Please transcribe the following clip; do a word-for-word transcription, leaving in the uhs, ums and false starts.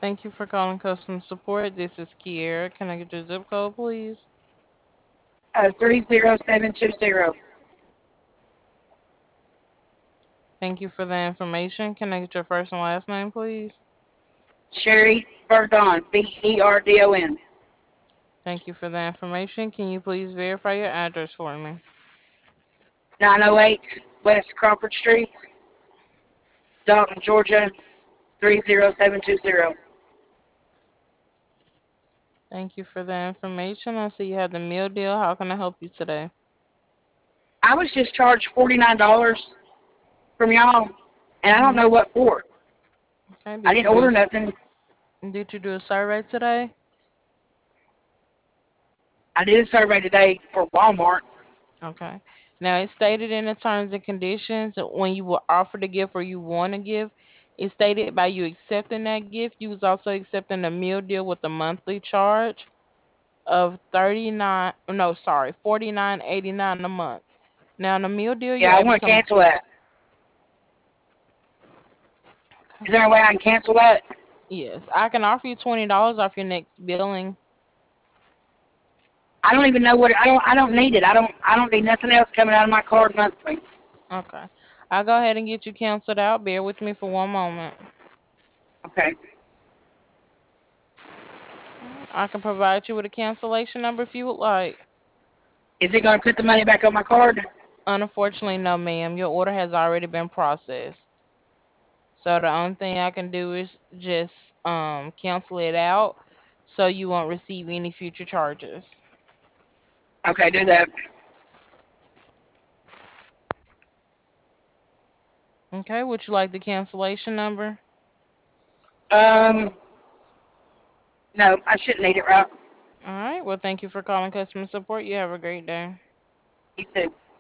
Thank you for calling customer support. This is Kiera. Can I get your zip code, please? Uh, three zero seven two zero. Thank you for the information. Can I get your first and last name, please? Sherry Verdon, V E R D O N. Thank you for the information. Can you please verify your address for me? nine oh eight West Crawford Street, Dalton, Georgia, three zero seven two zero. Thank you for the information. I see you have the meal deal. How can I help you today? I was just charged forty-nine dollars from y'all, and I don't Mm-hmm. know what for. Okay. I Did you didn't do order nothing. a, did you do a survey today? I did a survey today for Walmart. Okay. Now it's stated in the terms and conditions that when you were offered a gift or you want a gift, it's stated by you accepting that gift, you was also accepting a meal deal with a monthly charge of thirty-nine, no, sorry, forty-nine eighty-nine a month. Now the meal deal you're Yeah, I able want to to, cancel that. okay, Is there a way I can cancel that? yes, I can offer you twenty dollars off your next billing. I don't even know what I don't. I don't need it. I don't. I don't need nothing else coming out of my card monthly. Okay. I'll go ahead and get you canceled out. Bear with me for one moment. Okay. I can provide you with a cancellation number if you would like. Is it going to put the money back on my card? Unfortunately, no, ma'am. Your order has already been processed. So the only thing I can do is just um cancel it out so you won't receive any future charges. Okay, do that. Okay, would you like the cancellation number? Um, no, I shouldn't need it, right? All right. Well, thank you for calling customer support. You have a great day. You too.